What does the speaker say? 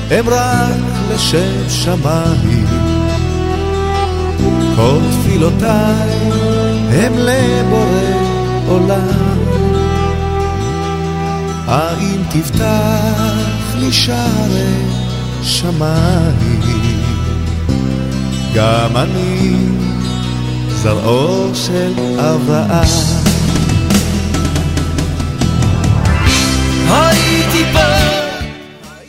הם רק לשם שמיים, כל תפילותיי הם לבורא עולם. האם תפתח לי שערי שמיים, גם אני זרעו של אברהם. הייתי פה